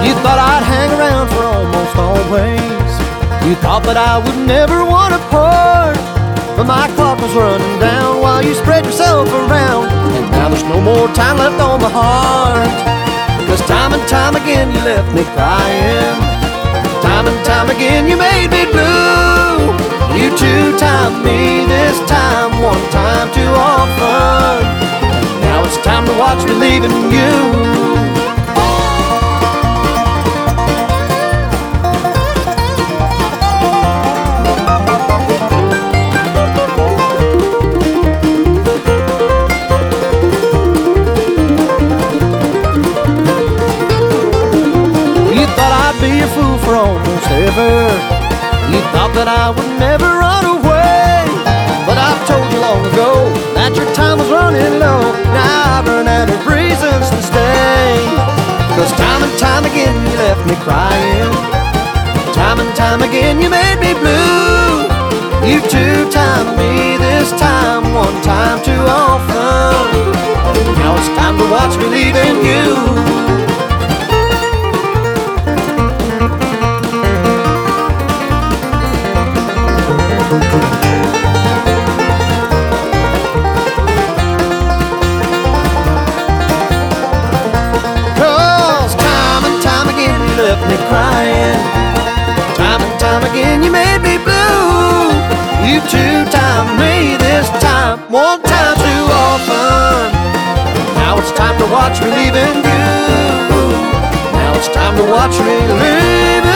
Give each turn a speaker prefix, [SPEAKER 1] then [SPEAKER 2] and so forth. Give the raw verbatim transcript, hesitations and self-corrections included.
[SPEAKER 1] You thought I'd hang around for almost always. You thought that I would never want to part, but my clock was running down while you spread yourself around, and now there's no more time left on my heart. Cause time and time again you left me crying. Time and time again you made me blue. You two-timed me this time, one time too often. Now it's time to watch me leaving you. Be a fool for almost ever. You thought that I would never run away, but I've told you long ago that your time was running low. Now I've run out of reasons to stay. Cause time and time again you left me crying. Time and time again you made me blue. You two-timed me this time, one time too often. Now it's time to watch me leaving you. Cause time and time again you left me crying. Time and time again you made me blue. You two-timed me this time, one time too often. Now it's time to watch me leaving you. Now it's time to watch me leaving